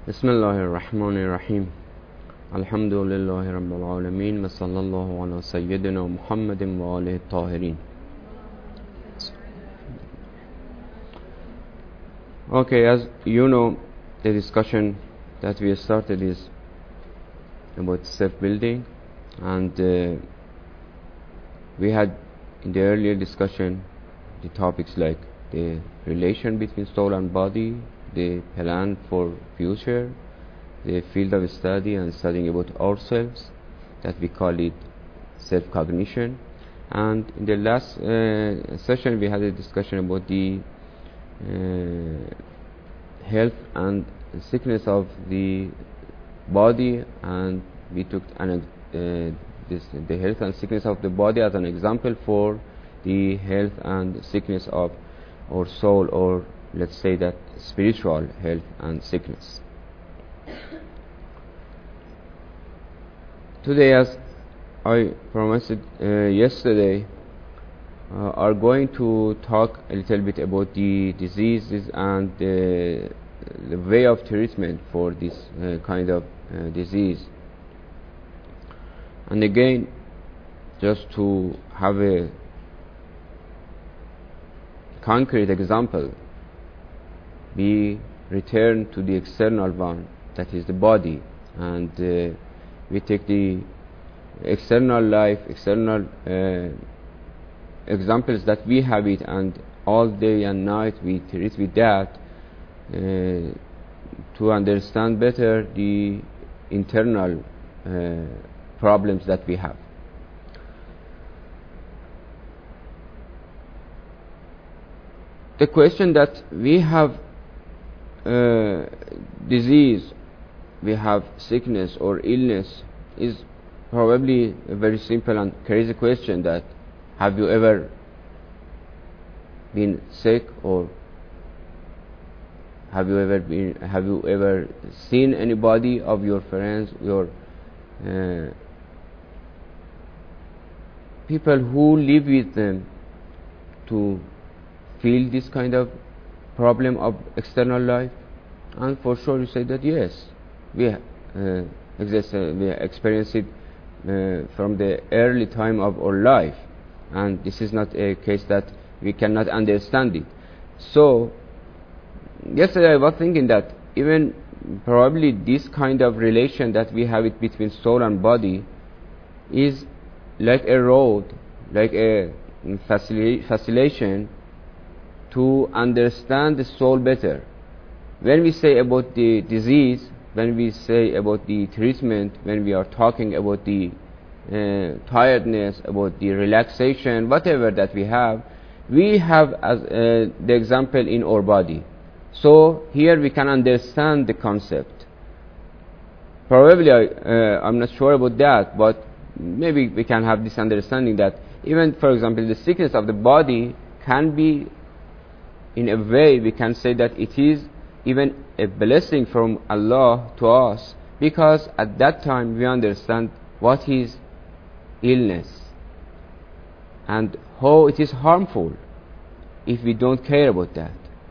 بسم الله الرحمن الرحيم الحمد لله رب العالمين وصلى الله على سيدنا محمد وآله الطاهرين. Okay, as you know, the discussion that we started is about self-building, and we had in the earlier discussion the topics like the relation between soul and body, the plan for future, the field of study and studying about ourselves, that we call it self-cognition. And in the last session we had a discussion about the health and sickness of the body, and we took the health and sickness of the body as an example for the health and sickness of our soul, or let's say that spiritual health and sickness. Today, as I promised yesterday, are going to talk a little bit about the diseases and the way of treatment for this kind of disease. And again, just to have a concrete example, we return to the external one, that is the body, and we take the external life, external examples that we have it, and all day and night we treat with that to understand better the internal problems that we have. The question that we have disease, we have sickness or illness, is probably a very simple and crazy question, that have you ever been sick, or have you ever seen anybody of your friends, your people who live with them, to feel this kind of problem of external life? And for sure you say that yes, we experience it from the early time of our life, and this is not a case that we cannot understand it. So yesterday I was thinking that even probably this kind of relation that we have it between soul and body is like a road, like a facilitation to understand the soul better. When we say about the disease, when we say about the treatment, when we are talking about the tiredness, about the relaxation, whatever that we have as the example in our body. So here we can understand the concept. Probably I'm not sure about that, but maybe we can have this understanding that even, for example, the sickness of the body can be, in a way, we can say that it is even a blessing from Allah to us, because at that time we understand what is illness and how it is harmful if we don't care about that.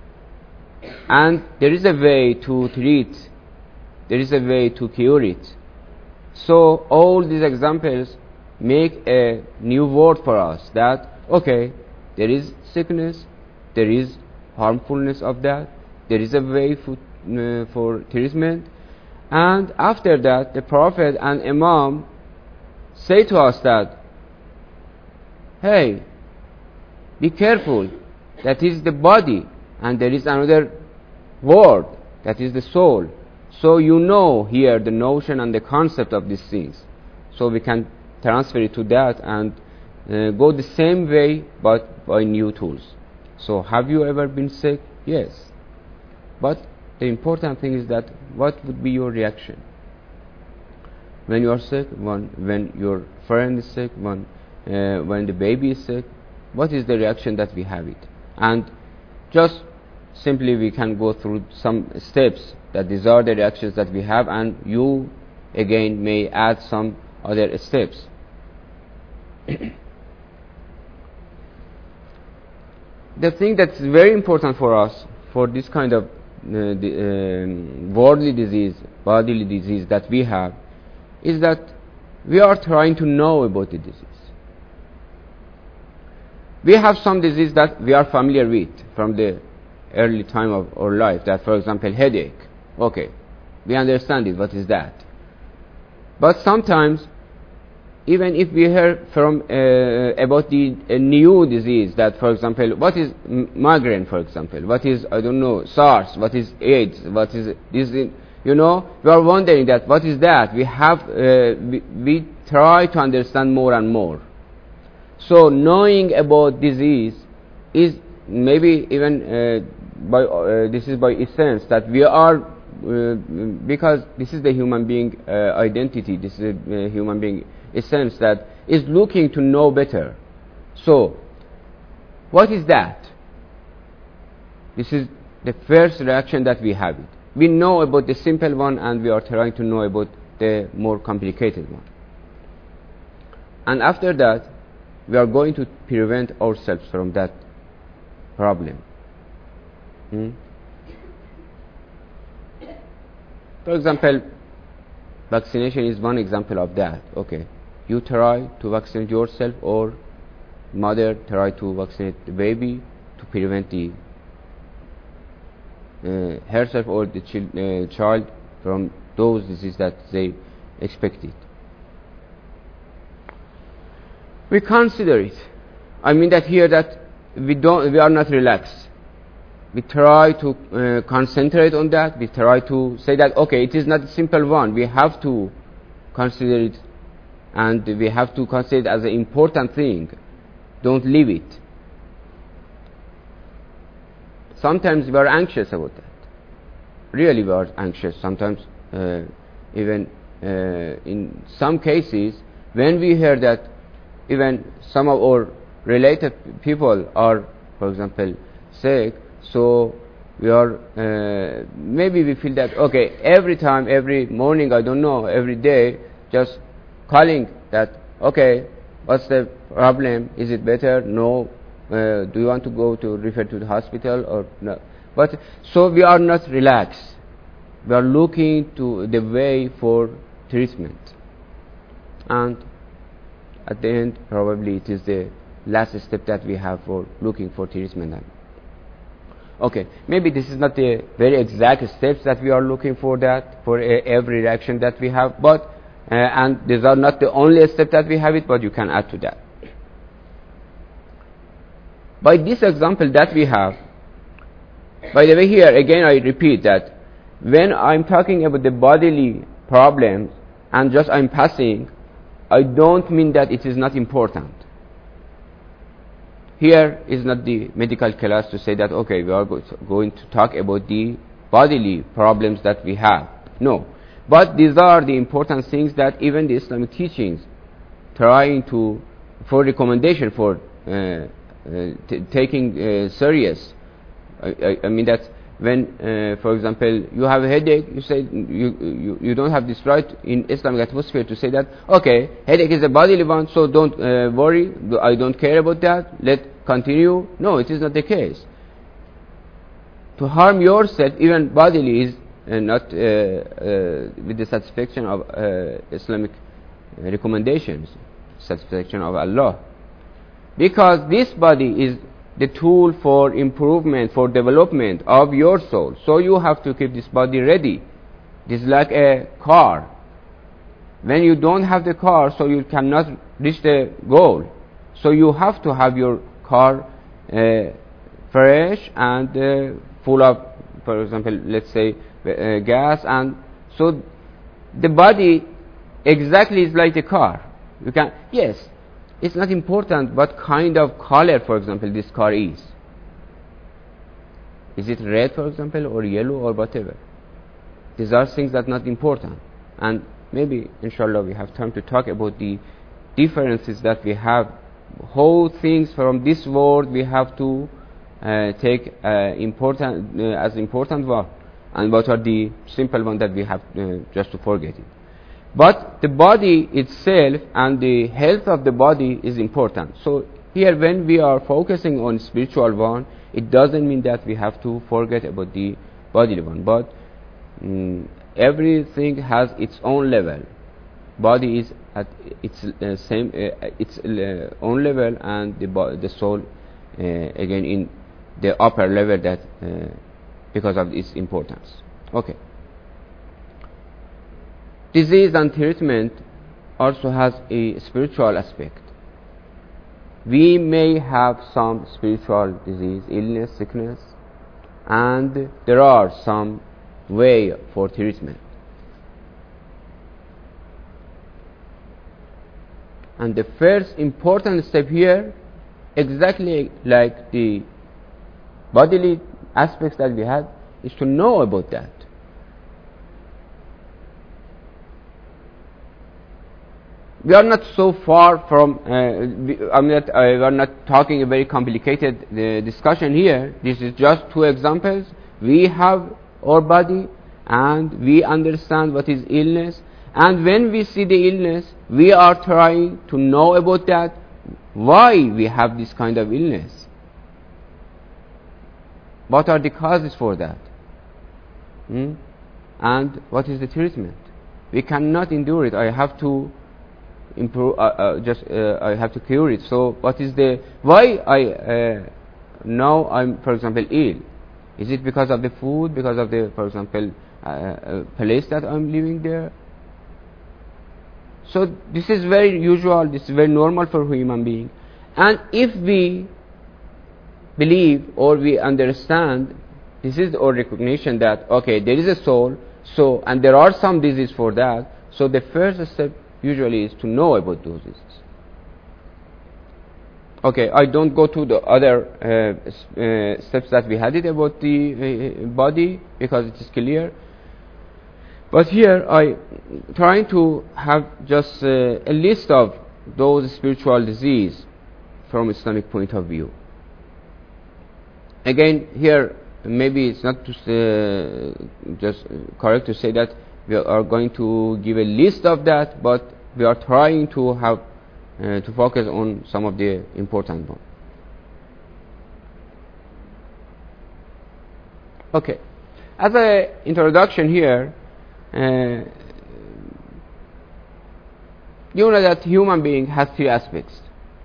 And there is a way to treat, there is a way to cure it. So all these examples make a new word for us, that okay, there is sickness, there is harmfulness of that, there is a way for treatment. And after that, the Prophet and Imam say to us that, hey, be careful, that is the body, and there is another word, that is the soul. So you know here the notion and the concept of these things, so we can transfer it to that and go the same way, but by new tools. So have you ever been sick? Yes. But the important thing is that what would be your reaction when you are sick, when your friend is sick, when the baby is sick? What is the reaction that we have it? And just simply we can go through some steps, that these are the reactions that we have, and you again may add some other steps. The thing that's very important for us for this kind of worldly disease, bodily disease that we have, is that we are trying to know about the disease. We have some disease that we are familiar with from the early time of our life, that for example headache. Okay, we understand it, what is that? But sometimes, even if we hear from about the new disease, that for example, what is migraine, for example, what is, I don't know, SARS, what is AIDS, what is this, you know, we are wondering that what is that. We have we try to understand more and more. So knowing about disease is maybe even this is by essence that we are because this is the human being identity, this is a human being essence that is looking to know better. So what is that? This is the first reaction that we have it. We know about the simple one and we are trying to know about the more complicated one. And after that, we are going to prevent ourselves from that problem. For example, vaccination is one example of that. Okay, you try to vaccinate yourself, or mother try to vaccinate the baby to prevent the herself or the child from those diseases that they expected. We consider it. I mean that here that we are not relaxed. We try to concentrate on that. We try to say that, okay, it is not a simple one. We have to consider it, and we have to consider it as an important thing. Don't leave it. Sometimes we are anxious about that. Really, we are anxious. Sometimes, even in some cases, when we hear that even some of our related people are, for example, sick, so we are maybe we feel that, okay, every time, every morning, I don't know, every day, just calling that, okay, what's the problem? Is it better? No. Do you want to go to refer to the hospital or no? But so we are not relaxed. We are looking to the way for treatment, and at the end, probably it is the last step that we have for looking for treatment. Okay, maybe this is not the very exact steps that we are looking for that, for every reaction that we have, but and these are not the only step that we have it, but you can add to that. By this example that we have, by the way, here again I repeat that when I'm talking about the bodily problems and just I'm passing, I don't mean that it is not important. Here is not the medical class to say that, okay, we are going to talk about the bodily problems that we have. No. But these are the important things that even the Islamic teachings trying to, for recommendation for taking serious. I mean that when, for example, you have a headache, you say you don't have this right in Islamic atmosphere to say that, okay, headache is a bodily one, so don't worry, I don't care about that, let's continue. No, it is not the case. To harm yourself, even bodily, is not with the satisfaction of Islamic recommendations, satisfaction of Allah. Because this body is the tool for improvement, for development of your soul. So you have to keep this body ready. This is like a car. When you don't have the car, so you cannot reach the goal. So you have to have your car fresh and full of, for example, let's say gas. And so the body exactly is like the car. You can, yes, it's not important what kind of color, for example, this car is. Is it red, for example, or yellow, or whatever? These are things that are not important. And maybe, inshallah, we have time to talk about the differences that we have. Whole things from this world we have to take important as important one, and what are the simple ones that we have just to forget it. But the body itself and the health of the body is important. So here, when we are focusing on spiritual one, it doesn't mean that we have to forget about the bodily one, but everything has its own level. Body is at its own level, and the soul again in the upper level, that because of its importance. Okay. Disease and treatment also has a spiritual aspect. We may have some spiritual disease, illness, sickness, and there are some way for treatment. And the first important step here, exactly like the bodily aspects that we had, is to know about that. We are not so far from, we are not talking a very complicated discussion here. This is just two examples. We have our body and we understand what is illness. And when we see the illness, we are trying to know about that, why we have this kind of illness. What are the causes for that? And what is the treatment? We cannot endure it. I have to improve, I have to cure it. So what is the, why I now I'm, for example, ill? Is it because of the food, because of the, for example, place that I'm living there? So this is very usual, this is very normal for human being. And if we believe or we understand, this is our recognition that, okay, there is a soul, so, and there are some diseases for that, so the first step usually is to know about those diseases. Okay, I don't go to the other steps that we had it about the body, because it is clear. But here I trying to have just a list of those spiritual diseases from Islamic point of view. Again, here maybe it's not just correct to say that we are going to give a list of that, but we are trying to have to focus on some of the important ones. Okay, as an introduction here, you know that human being has three aspects.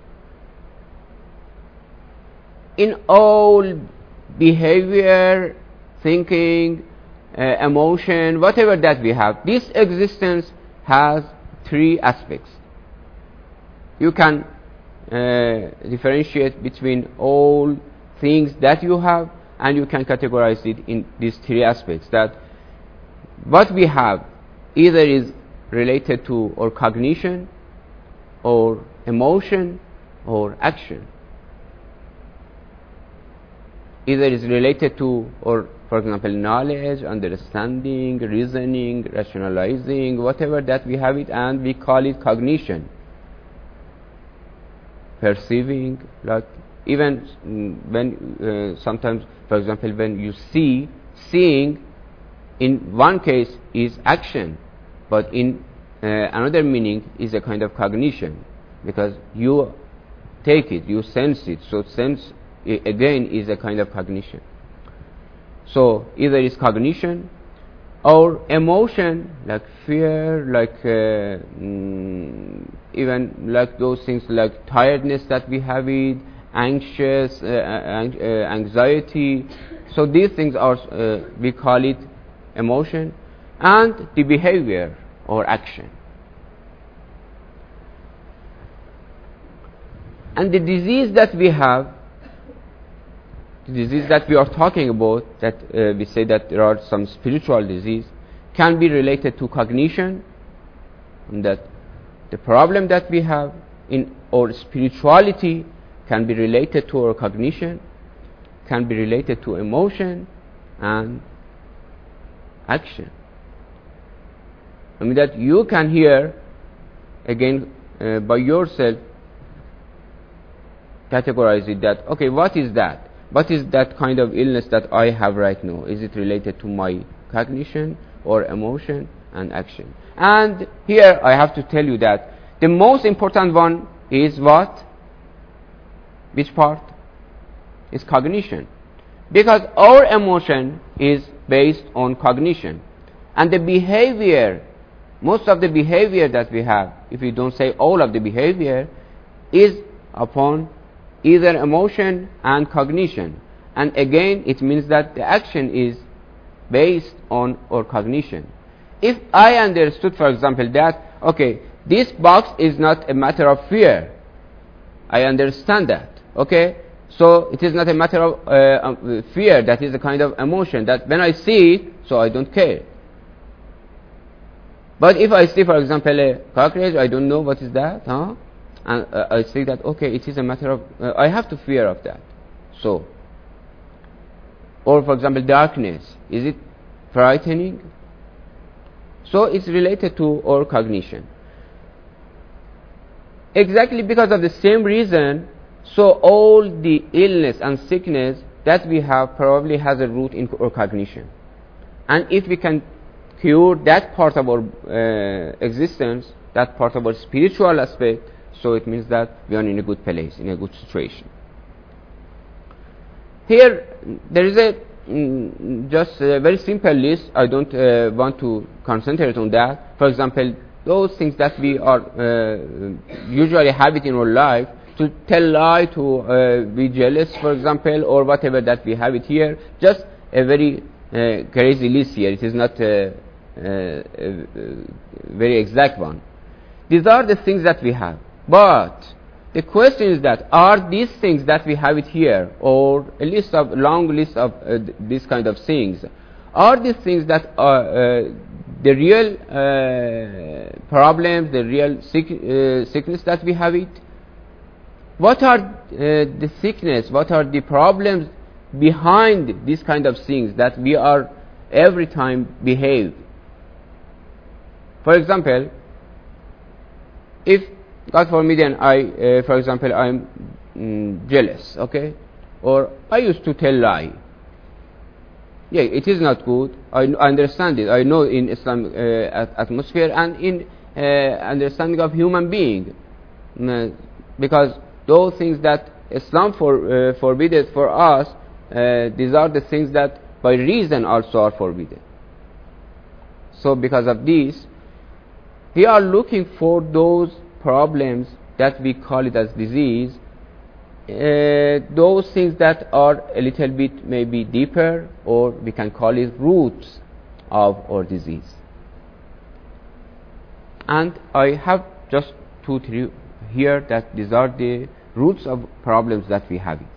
In all behavior, thinking, emotion, whatever that we have, this existence has three aspects. You can differentiate between all things that you have, and you can categorize it in these three aspects. That what we have either is related to our cognition, or emotion, or action. Either is related to, or for example, knowledge, understanding, reasoning, rationalizing, whatever that we have it, and we call it cognition. Perceiving, like even when sometimes, for example, when you seeing in one case is action, but in another meaning is a kind of cognition, because you take it, you sense it. So sense again is a kind of cognition. So either is cognition or emotion, like fear, like even like those things like tiredness that we have it, anxious, anxiety. So these things are we call it emotion, and the behavior or action. And the disease that we have, the disease that we are talking about, that we say that there are some spiritual disease, can be related to cognition, and that the problem that we have in our spirituality can be related to our cognition, can be related to emotion and action. I mean that you can hear again by yourself categorize it, that okay, what is that? What is that kind of illness that I have right now? Is it related to my cognition or emotion and action? And here I have to tell you that the most important one is what? Which part? Is cognition. Because our emotion is based on cognition. And the behavior, most of the behavior that we have, if we don't say all of the behavior, is upon either emotion and cognition. And again, it means that the action is based on our cognition. If I understood, for example, that, okay, this box is not a matter of fear, I understand that, okay? So it is not a matter of fear, that is a kind of emotion, that when I see it, so I don't care. But if I see, for example, a cockroach, I don't know what is that, huh? And I say that, okay, it is a matter of, I have to fear of that. So, or for example, darkness, is it frightening? So it's related to our cognition. Exactly because of the same reason, so all the illness and sickness that we have probably has a root in our cognition. And if we can cure that part of our existence, that part of our spiritual aspect, so it means that we are in a good place, in a good situation. Here, there is a just a very simple list. I don't want to concentrate on that. For example, those things that we are usually have it in our life, to tell lie, to be jealous, for example, or whatever that we have it here. Just a very crazy list here. It is not a very exact one. These are the things that we have. But the question is that, are these things that we have it here, or a list of long list of these kind of things, are these things that are the real problems, the real sickness that we have it? What are the sickness, what are the problems behind these kind of things that we are every time behave? For example, if God forbid, and I, for example, I'm jealous, okay, or I used to tell lie. Yeah, it is not good. I understand it. I know in Islam atmosphere and in understanding of human being, because those things that Islam forbidded for us, these are the things that by reason also are forbidden. So because of this, we are looking for those problems that we call it as disease, those things that are a little bit maybe deeper, or we can call it roots of our disease. And I have just 2-3 here that these are the roots of problems that we have it.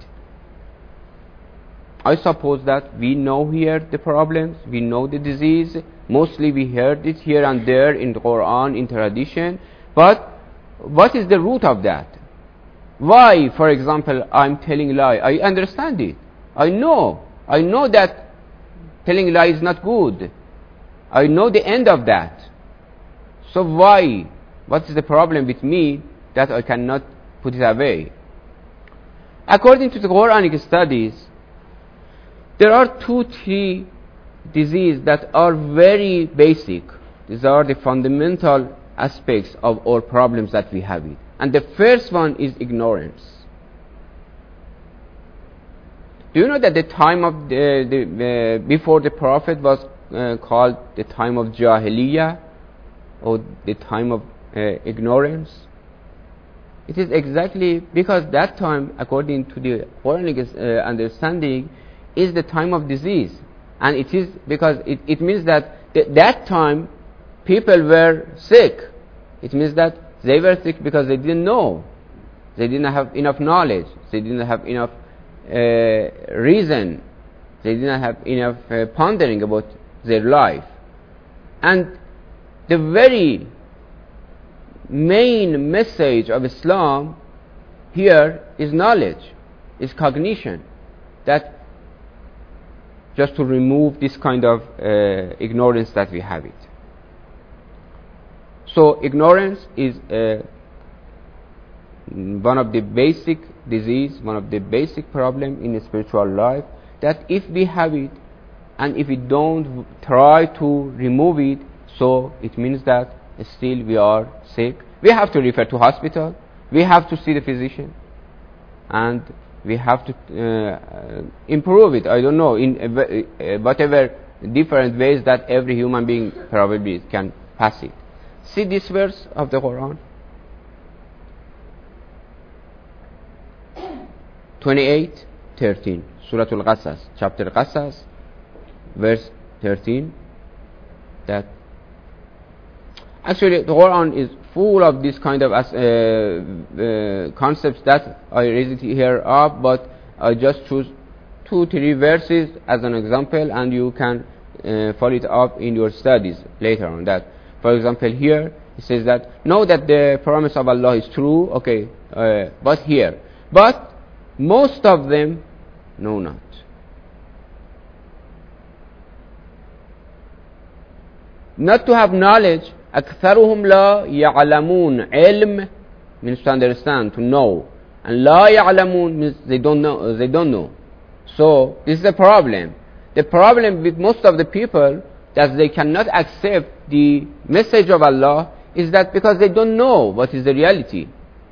I suppose that we know here the problems, we know the disease, mostly we heard it here and there in the Quran, in tradition, but what is the root of that? Why, for example, I'm telling lie? I understand it. I know that telling lie is not good. I know the end of that. So why? What is the problem with me that I cannot put it away? According to the Quranic studies, there are 2-3 diseases that are very basic. These are the fundamental aspects of all problems that we have it. And the first one is ignorance. Do you know that the time of before the Prophet was called the time of Jahiliyyah, or the time of ignorance? It is exactly because that time, according to the Quranic understanding, is the time of disease. And it is because it means that that time people were sick. It means that they were sick because they didn't know. They didn't have enough knowledge. They didn't have enough reason. They didn't have enough pondering about their life. And the very main message of Islam here is knowledge, is cognition. That just to remove this kind of ignorance that we have it. So ignorance is one of the basic disease, one of the basic problem in the spiritual life, that if we have it and if we don't try to remove it, so it means that still we are sick. We have to refer to hospital, we have to see the physician, and we have to improve it. I don't know, in whatever different ways that every human being probably can pass it. See this verse of the Quran, 28:13, Surah Al-Qasas, chapter Qasas, verse 13. That actually the Quran is full of this kind of concepts that I raised here up, but I just choose 2-3 verses as an example, and you can follow it up in your studies later on. That, for example, here it says that know that the promise of Allah is true, okay, but most of them know not. Not to have knowledge. أكثرهم لا يعلمون. علم means to understand, to know, and لا يعلمون means they don't know. So this is the problem. The problem with most of the people, that they cannot accept the message of Allah, is that because they don't know what is the reality.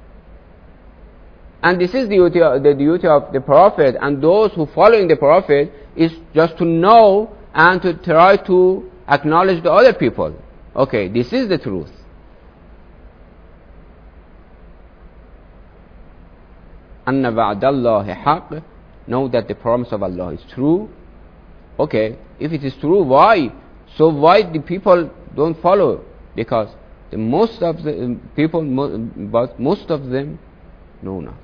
And this is the duty of the Prophet and those who following the Prophet, is just to know and to try to acknowledge the other people. Okay, this is the truth. أَنَّ وَعْدَ اللَّهِ حَقٌّ. Know that the promise of Allah is true. Okay, if it is true, why? So why the people don't follow? Because most of the people, but most of them know not.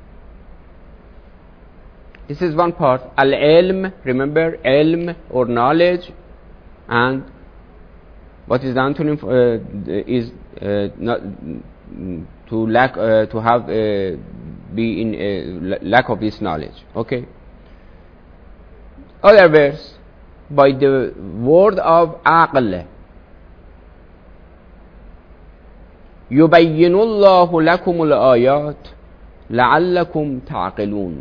This is one part. Al-ilm, remember, ilm or knowledge, and what is the antonym is not to lack, to have be in lack of this knowledge. Okay. Other verse, by the word of aql. يُبَيِّنُ اللَّهُ لَكُمُ الْآيَاتِ لَعَلَّكُمْ تَعْقِلُونَ.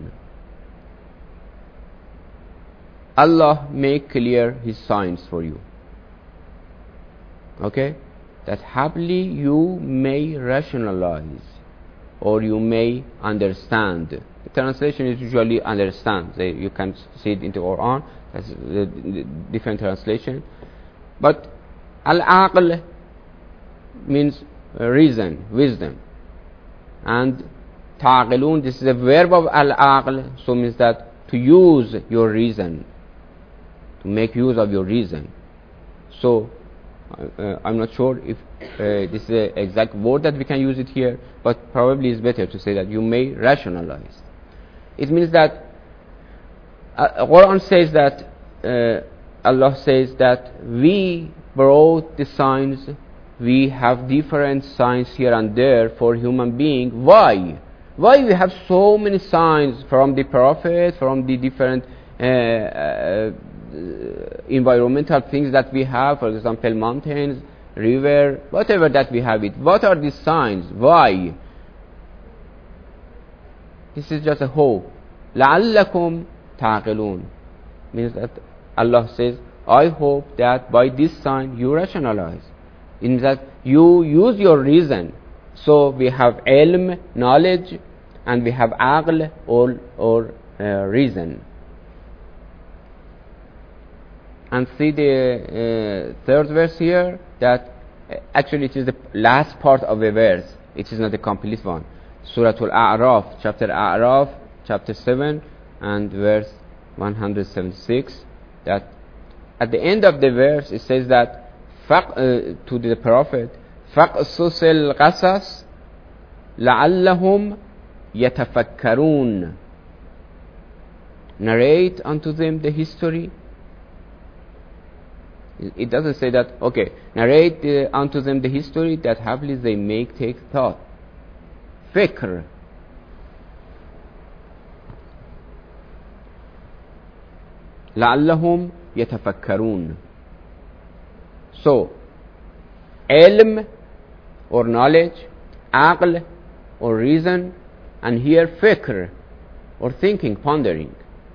Allah make clear His signs for you. Okay? That happily you may rationalize, or you may understand. The translation is usually understand. You can see it in the Quran. That's the different translation. But al-aql means reason, wisdom. And ta'qilun, this is a verb of al-aql, so means that to use your reason, to make use of your reason. So I'm not sure if this is the exact word that we can use it here, but probably it's better to say that you may rationalize. It means that Quran says that Allah says that we brought the signs, we have different signs here and there for human being. Why? Why we have so many signs from the Prophet, from the different environmental things that we have, for example, mountains, river, whatever that we have it. What are these signs? Why? This is just a hope. لَعَلَّكُمْ تَعْقِلُونَ means that Allah says, I hope that by this sign you rationalize. It means that you use your reason. So we have ilm, knowledge, and we have aql, or reason. And see the third verse here, that actually it is the last part of the verse. It is not the complete one. Surah Al-A'raf, chapter 7 and verse 176. That at the end of the verse it says that to the Prophet, فَقْصُصِ الْقَصَصِ لَعَلَّهُمْ يَتَفَكَّرُونَ. Narrate unto them the history. It doesn't say that, okay, narrate unto them the history that happily they may take thought. Fikr. لَعَلَّهُمْ يَتَفَكَّرُونَ. So, ilm or knowledge, aql or reason, and here fikr or thinking, pondering.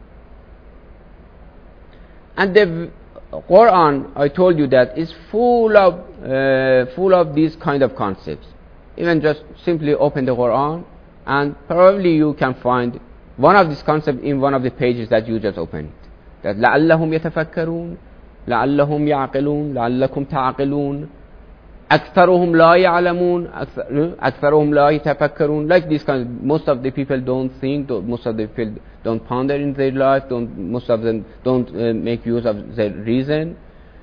And the Quran, I told you that, is full of these kind of concepts. Even just simply open the Quran, and probably you can find one of these concepts in one of the pages that you just opened. That لعلهم يتفكرون, لعلهم يعقلون, لعلكم تعقلون, أكثرهم لا يعلمون, أكثرهم لا يتفكرون. Like this kind, most of the people don't think, most of the people don't ponder in their life, most of them don't make use of their reason.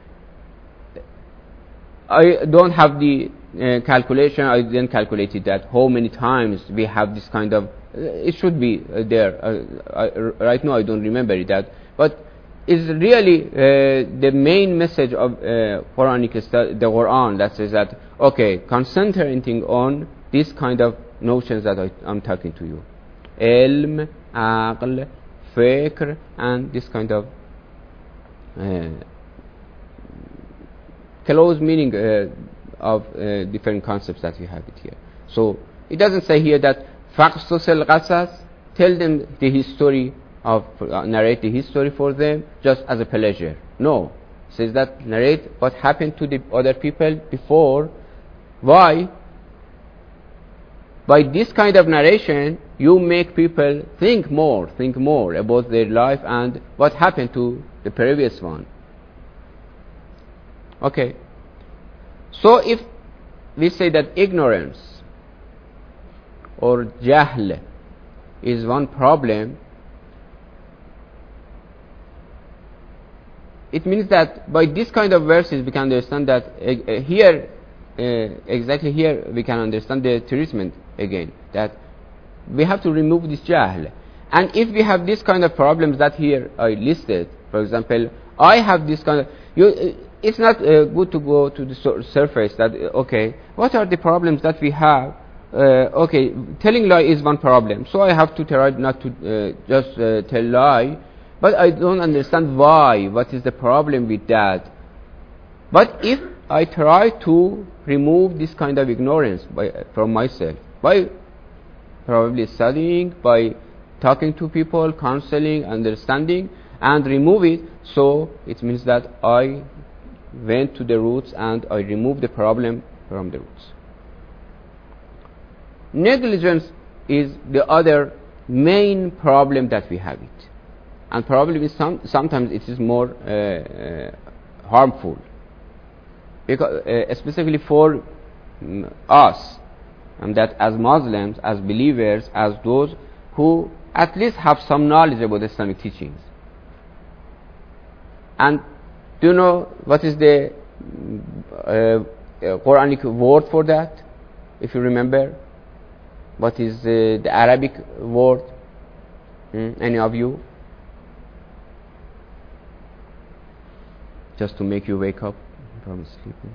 I don't have the calculation. I didn't calculate it that how many times we have this kind of. It should be there. Right now I don't remember it that, but it's really the main message of Quranic study, the Quran, that says that okay, concentrating on this kind of notions that I'm talking to you, ilm, aql, fikr, and this kind of close meaning of different concepts that we have it here. So it doesn't say here that faqsus al-qasas, tell them the history of narrate the history for them just as a pleasure. No, it says that narrate what happened to the other people before. Why? By this kind of narration, you make people think more about their life and what happened to the previous one. Okay, so if we say that ignorance or jahl is one problem, it means that by this kind of verses we can understand that here, exactly here we can understand the treatment again, that we have to remove this jahl. And if we have this kind of problems that here I listed, for example, I have this kind of, it's not good to go to the surface that, okay, what are the problems that we have? Okay, telling lie is one problem, so I have to try not to just tell lie, but I don't understand why, what is the problem with that. But if I try to remove this kind of ignorance from myself, by probably studying, by talking to people, counseling, understanding, and remove it, so it means that I went to the roots and I removed the problem from the roots. Negligence is the other main problem that we have it, and probably sometimes it is more harmful, because specifically for us, and that as Muslims, as believers, as those who at least have some knowledge about Islamic teachings. And do you know what is the Quranic word for that? If you remember, what is the Arabic word? Any of you? Just to make you wake up from sleeping.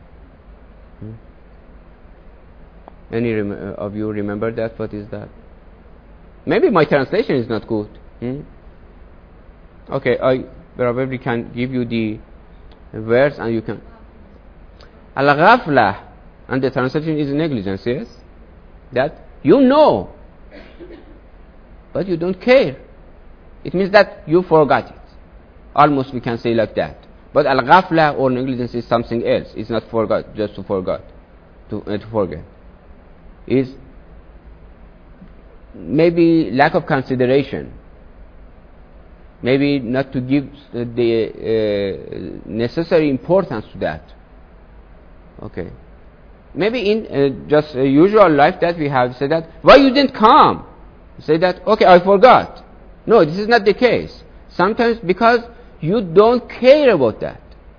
Any of you remember that? What is that? Maybe my translation is not good. Okay, I probably can give you the verse and you can. Al-ghaflah, and the translation is negligence, yes? That you know, but you don't care. It means that you forgot it. Almost we can say like that. But al-ghaflah or negligence is something else. It's not forgot, just to forget. To forget. Is maybe lack of consideration. Maybe not to give the necessary importance to that. Okay. Maybe in just a usual life that we have, say that, why you didn't come? Say that, okay, I forgot. No, this is not the case. Sometimes because you don't care about that.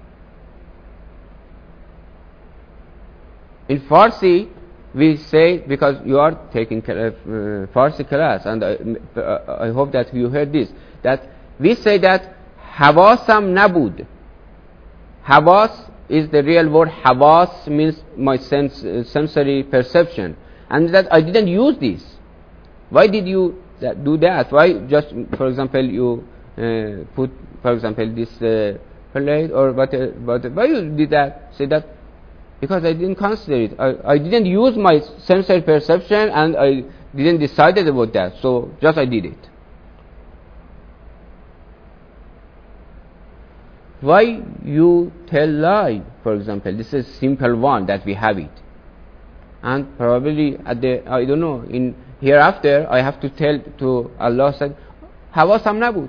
In Farsi, we say, because you are taking Farsi class, and I hope that you heard this, that we say that Havasam nabud. Havas is the real word. Havas means my sensory perception, and that I didn't use this. Why did you do that? Why just, for example, you put, for example, this plate or whatever? Why you did that? Say that because I didn't consider it. I didn't use my sensory perception, and I didn't decide about that. So just I did it. Why you tell lie, for example? This is simple one that we have it, and probably at the, I don't know, in hereafter I have to tell to Allah said حواسم نبود.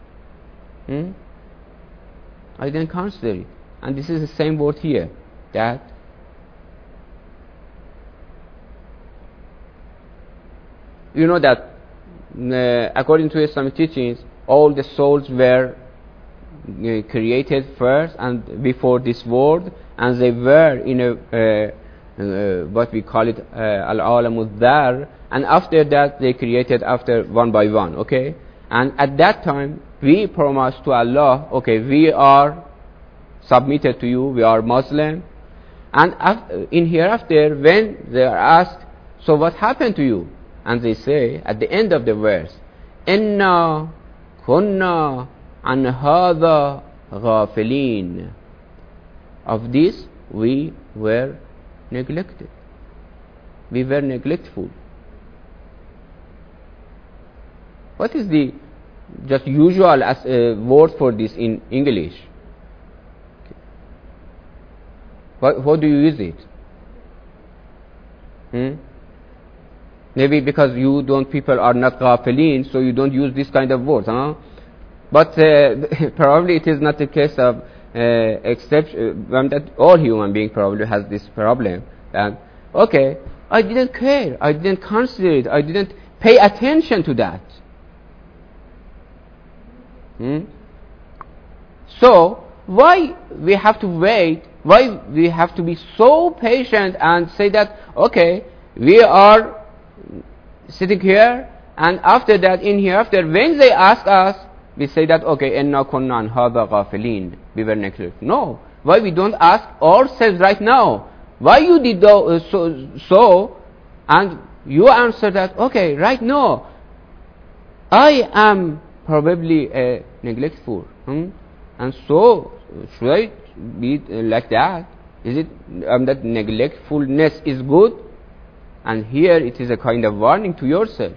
I didn't consider it. And this is the same word here, that you know that according to Islamic teachings, all the souls were created first and before this world, and they were in a what we call it al-alam al-dhar, and after that they created after one by one. Okay, and at that time we promised to Allah, okay, we are submitted to you, we are Muslim, and in hereafter when they are asked, so what happened to you? And they say at the end of the verse, Inna kunna an hadha ghafilin. Of this we were neglected. We were neglectful. What is the just usual as word for this in English? What do you use it? Maybe because you don't, people are not ghafilin, so you don't use this kind of words, huh? But probably it is not the case of exception, that all human beings probably has this problem. And okay, I didn't care, I didn't consider it, I didn't pay attention to that. So why we have to wait? Why we have to be so patient and say that, okay, we are sitting here, and after that, in hereafter, when they ask us, we say that, okay, inna kunna an hadha ghafilin, we were neglected. No, why we don't ask ourselves right now? Why you did so, and you answer that, okay, right now, I am probably neglectful, and so should I be like that? Is it that neglectfulness is good? And here it is a kind of warning to yourself.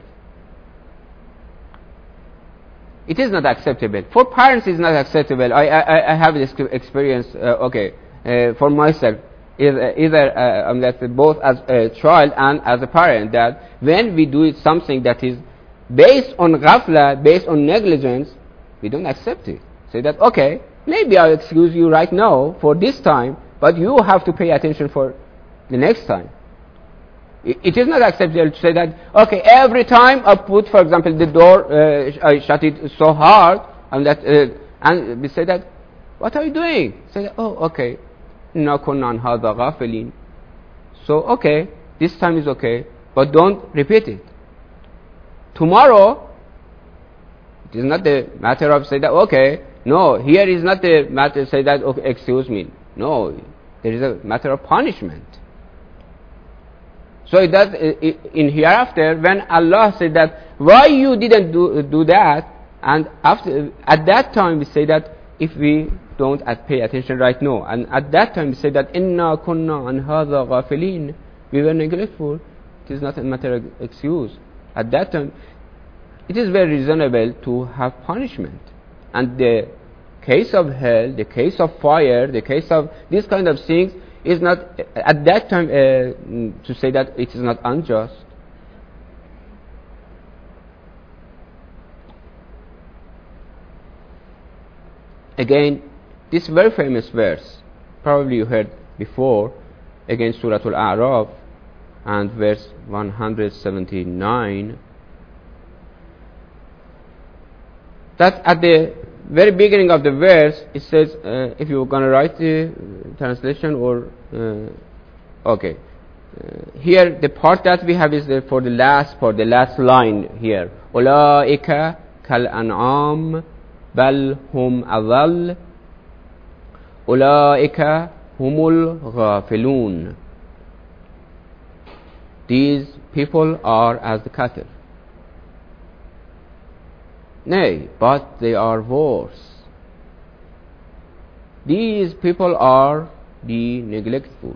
It is not acceptable. For parents it is not acceptable. I have this experience, for myself, either both as a child and as a parent, that when we do something that is based on ghafla, based on negligence, we don't accept it. Say that, okay, maybe I'll excuse you right now for this time, but you have to pay attention for the next time. It is not acceptable to say that, okay, every time I put, for example, the door, I shut it so hard, and that, and we say that, what are you doing? Say that, oh, okay, inna kunna an hadha ghafilin. So, okay, this time is okay, but don't repeat it. Tomorrow, it is not the matter of say that, okay, no, here is not the matter say that, okay, excuse me. No, there is a matter of punishment. So that in hereafter, when Allah said that, why you didn't do that, and after at that time we say that, if we don't pay attention right now, and at that time we say that, inna kunna an hadha ghafilin, we were neglectful, it is not a matter of excuse. At that time, it is very reasonable to have punishment. And the case of hell, the case of fire, the case of these kind of things, is not at that time to say that it is not unjust. Again, this very famous verse, probably you heard before, again Surah Al-A'raf and verse 179, that at the very beginning of the verse, it says, if you're going to write the translation or, here the part that we have is for the last part, the last line here. أُولَٰئِكَ كَالْأَنْعَامِ بَلْ هُمْ أَضَلُّ أُولَٰئِكَ هُمُ الْغَافِلُونَ. These people are as the cattle. Nay, but they are worse. These people are the neglectful.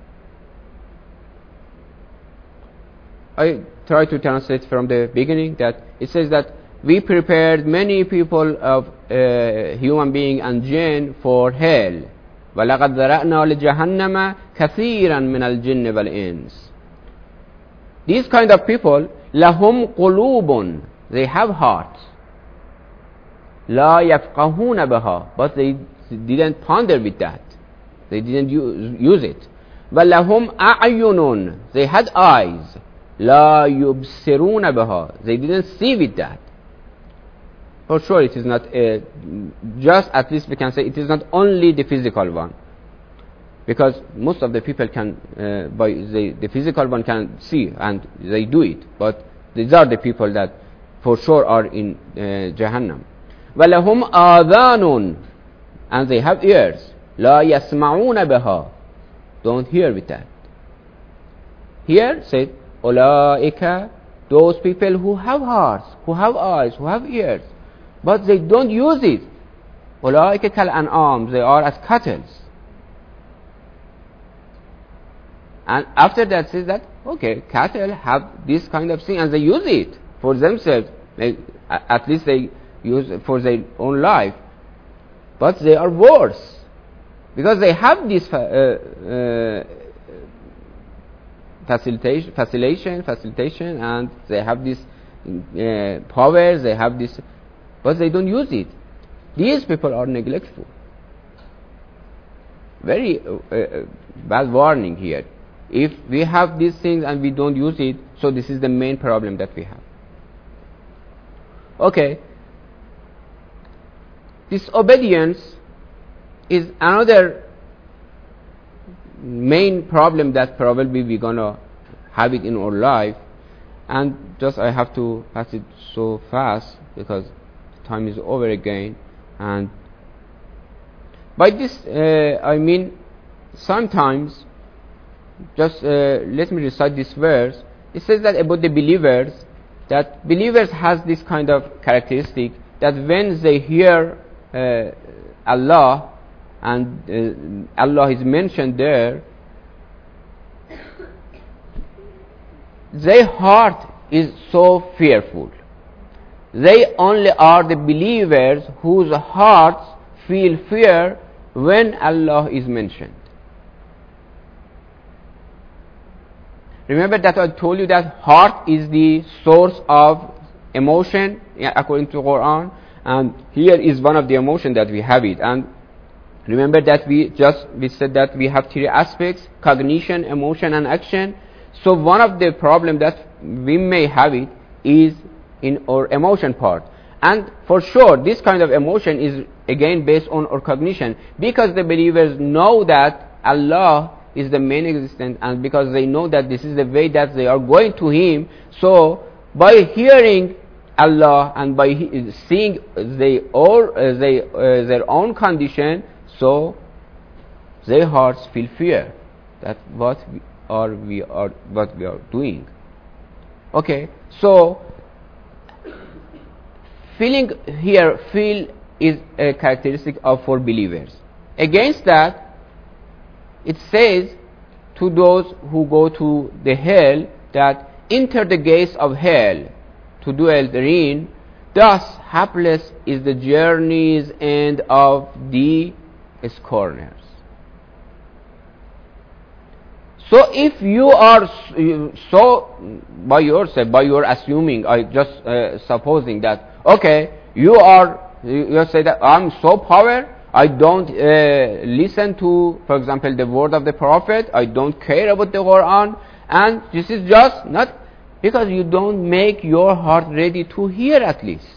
I try to translate from the beginning that it says that we prepared many people of human being and jinn for hell. وَلَقَدْ ذَرَأْنَا لِجَهَنَّمَ كَثِيرًا مِنَ الْجِنِّ وَالْإِنسِ. These kind of people, لَهُمْ قُلُوبٌ, they have hearts. لَا يَفْقَهُونَ بِهَا, but they didn't ponder with that. They didn't use it. وَلَهُمْ أَعْيُنٌ, they had eyes. لَا يُبْصِرُونَ بِهَا, they didn't see with that. For sure it is not just, at least we can say it is not only the physical one, because most of the people can the physical one can see and they do it, but these are the people that for sure are in Jahannam. وَلَهُمْ آذَانٌ, and they have ears. لَا يَسْمَعُونَ بِهَا, don't hear with that. Here said أُولَٰئِكَ, those people who have hearts, who have eyes, who have ears, but they don't use it. أُولَٰئِكَ كَالْأَنْعَامِ, they are as cattle. And after that says that, okay, cattle have this kind of thing and they use it for themselves. At least they use it for their own life. But they are worse, because they have this facilitation, and they have this powers, they have this, but they don't use it. These people are neglectful. Very bad warning here. If we have these things and we don't use it, so this is the main problem that we have. Okay. Disobedience is another main problem that probably we're gonna have it in our life. And just I have to pass it so fast because time is over again. And by this I mean sometimes, just let me recite this verse. It says that about the believers, that believers has this kind of characteristic, that when they hear Allah, and Allah is mentioned there, their heart is so fearful. They only are the believers whose hearts feel fear when Allah is mentioned. Remember that I told you that heart is the source of emotion according to Quran, and here is one of the emotion that we have it. And remember that we said that we have three aspects: cognition, emotion, and action. So one of the problem that we may have it is in our emotion part. And for sure this kind of emotion is again based on our cognition, because the believers know that Allah is the main existence, and because they know that this is the way that they are going to Him, so by hearing Allah and by seeing their own condition, so their hearts feel fear that what we are doing. Okay, so feel is a characteristic of for believers. Against that, it says to those who go to the hell that enter the gates of hell to dwell therein. Thus hapless is the journey's end of the scorners. So if you are so by yourself, by your assuming, I just supposing that okay, you say that I'm so power, I don't listen to, for example, the word of the Prophet, I don't care about the Quran, and this is just not because you don't make your heart ready to hear at least.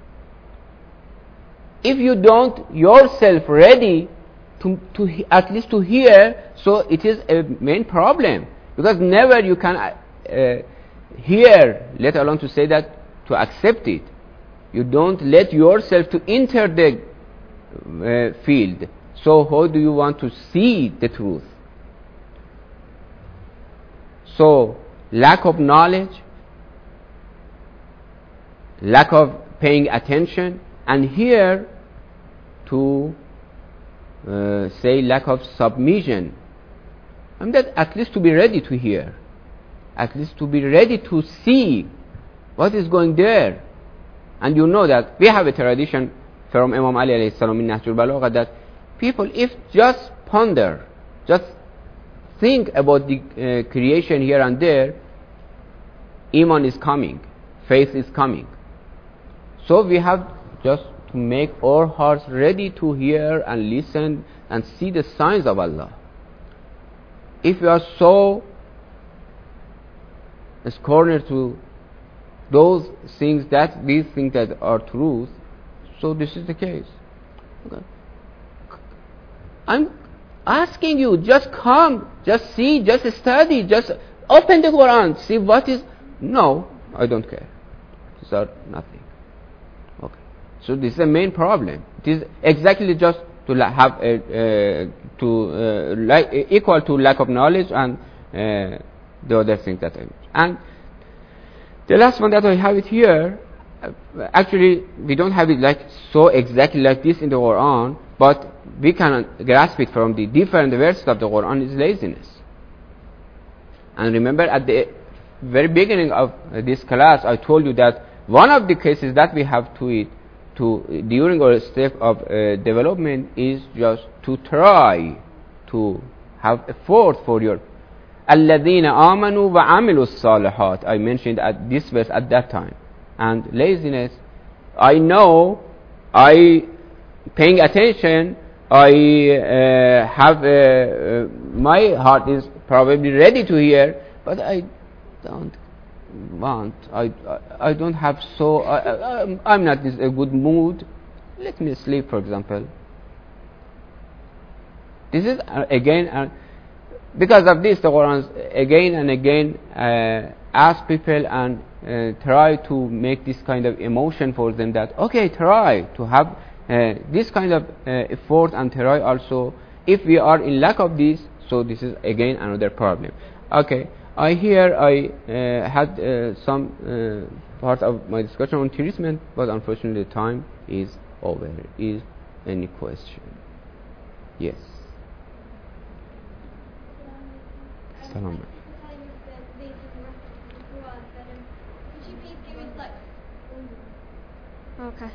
If you don't yourself ready to at least to hear, so it is a main problem, because never you can hear, let alone to say that, to accept it. You don't let yourself to enter the field. So how do you want to see the truth? So lack of knowledge, lack of paying attention, and here to say lack of submission. And that at least to be ready to hear, at least to be ready to see what is going there. And you know that we have a tradition from Imam Ali alayhi salam in Nahjul Balagha that people, if just ponder, just think about the creation here and there, Iman is coming, faith is coming. So we have just to make our hearts ready to hear and listen and see the signs of Allah. If we are so cornered to those things that we think that are truth, so this is the case. Okay. I'm asking you, just come, just see, just study, just open the Quran, see what is. No, I don't care. These are nothing. Okay. So this is the main problem. It is exactly just to have equal to lack of knowledge and the other things that I mentioned. And the last one that I have it here, actually we don't have it like so exactly like this in the Quran, but we can grasp it from the different verses of the Quran, is laziness. And remember at the very beginning of this class I told you that one of the cases that we have to during our step of development is just to try to have effort for your الَّذِينَ آمَنُوا وَعَمِلُوا الصَّالِحَاتِ. I mentioned at this verse at that time. And laziness, I know, I paying attention, I have my heart is probably ready to hear, but I don't want, I don't have so, I'm not in a good mood, let me sleep, for example. This is again, because of this the Quran again and again ask people and try to make this kind of emotion for them, that okay, try to have this kind of effort, and try also, if we are in lack of this, so this is again another problem. Okay, I had some part of my discussion on treatment, but unfortunately the time is over. Is any question? Yes. Salam. Okay.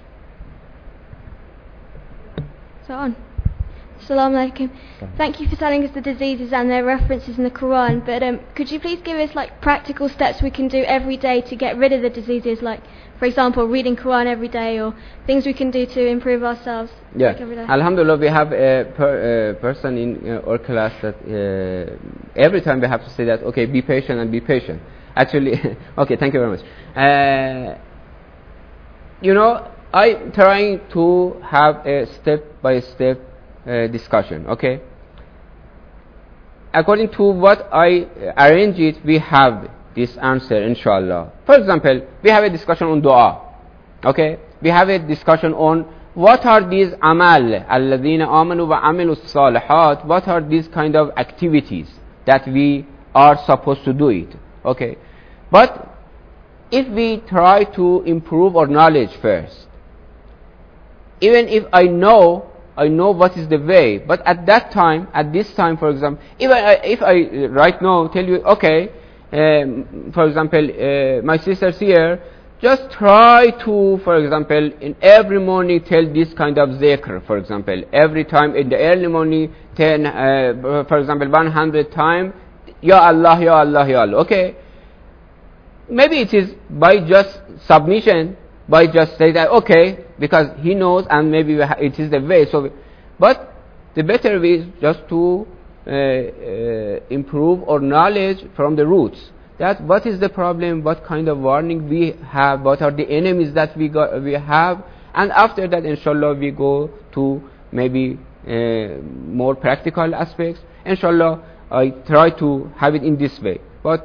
So on. Assalamu alaikum. Thank you for telling us the diseases and their references in the Quran, but could you please give us like practical steps we can do every day to get rid of the diseases, like for example reading Quran every day, or things we can do to improve ourselves? Yeah, like every day? Alhamdulillah, we have a person in our class that every time we have to say that, okay, be patient and be patient. Actually, okay, thank you very much. You know, I'm trying to have a step-by-step discussion, okay? According to what I arrange it, we have this answer, inshallah. For example, we have a discussion on dua, okay? We have a discussion on what are these amal, alladhina amanu wa amilu salihat, what are these kind of activities that we are supposed to do it, okay? But if we try to improve our knowledge first, even if I know what is the way, but at this time, for example, if I right now tell you, okay, for example, my sisters here, just try to, for example, in every morning tell this kind of zikr, for example, every time in the early morning, for example, 100 times, Ya Allah, Ya Allah, Ya Allah, okay? Maybe it is by just submission, by just say that, okay, because he knows and maybe it is the way. So, but the better way is just to improve our knowledge from the roots. That what is the problem, what kind of warning we have, what are the enemies that we have, and after that, inshallah, we go to maybe more practical aspects. Inshallah, I try to have it in this way. But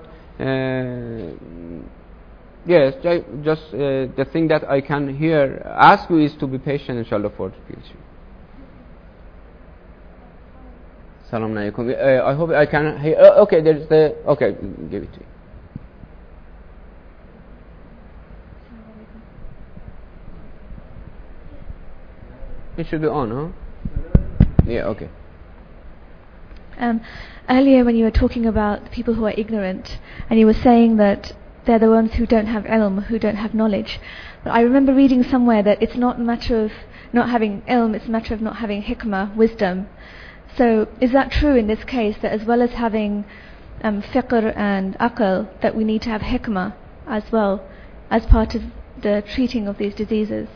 yes, just the thing that I can here ask you is to be patient, inshallah, for the future. Salam alaikum. I hope I can hear. Okay, there's the. Okay, give it to you. It should be on, huh? Yeah, okay. Earlier when you were talking about the people who are ignorant, and you were saying that they're the ones who don't have ilm, who don't have knowledge. But I remember reading somewhere that it's not a matter of not having ilm, it's a matter of not having hikmah, wisdom. So is that true in this case, that as well as having fiqr and aql, that we need to have hikmah? as well as part of the treating of these diseases?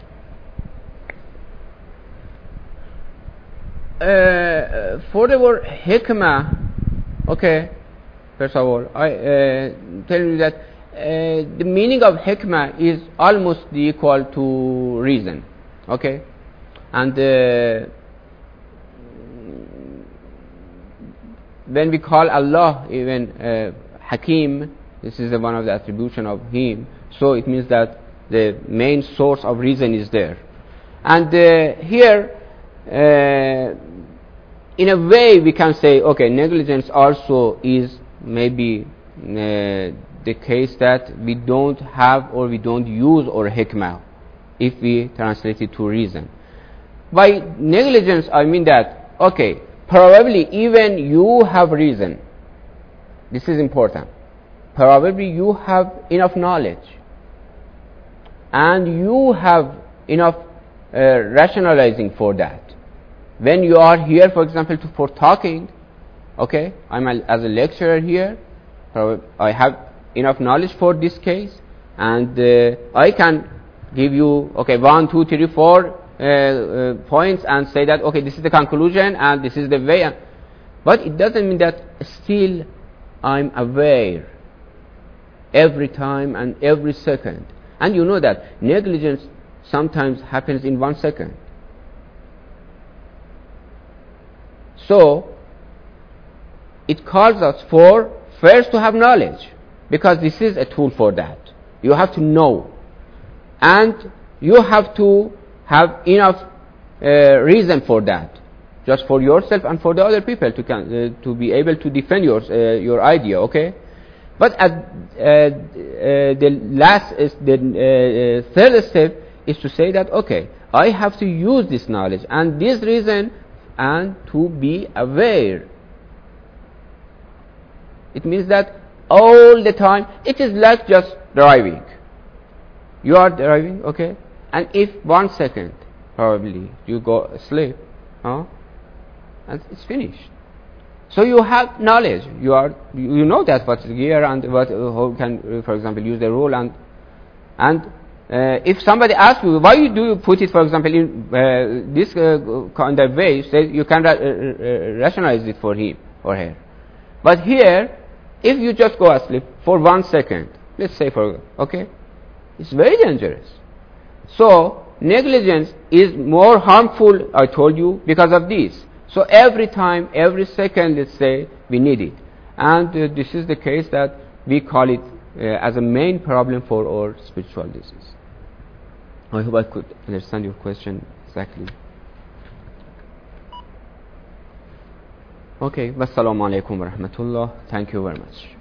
For the word hikmah, okay, first of all, I tell you that the meaning of hikmah is almost equal to reason, okay, and when we call Allah even Hakim, this is one of the attribution of Him, so it means that the main source of reason is there. And here, in a way, we can say, okay, negligence also is maybe the case that we don't have or we don't use our hikmah if we translate it to reason. By negligence, I mean that, okay, probably even you have reason. This is important. Probably you have enough knowledge and you have enough rationalizing for that. When you are here, for example, for talking, okay, as a lecturer here, I have enough knowledge for this case, and I can give you, okay, 1, 2, 3, 4 points and say that, okay, this is the conclusion and this is the way. But it doesn't mean that still I'm aware every time and every second. And you know that negligence sometimes happens in 1 second. So, it calls us for first to have knowledge, because this is a tool for that. You have to know, and you have to have enough reason for that, just for yourself and for the other people to be able to defend your idea. Okay, but at the third step is to say that, okay, I have to use this knowledge and this reason and to be aware. It means that all the time, it is like just driving. You are driving, okay, and if 1 second probably you go asleep, and it's finished. So you have knowledge. You know that what's gear and how can, for example, use the rule and if somebody asks you why do you put it, for example, in this kind of way, you can rationalize it for him or her. But here, if you just go asleep for 1 second, let's say okay, it's very dangerous. So negligence is more harmful, I told you, because of this. So every time, every second, let's say, we need it. And this is the case that we call it as a main problem for our spiritual disease. I hope I could understand your question exactly. Okay, wassalamu alaikum wa rahmatullah. Thank you very much.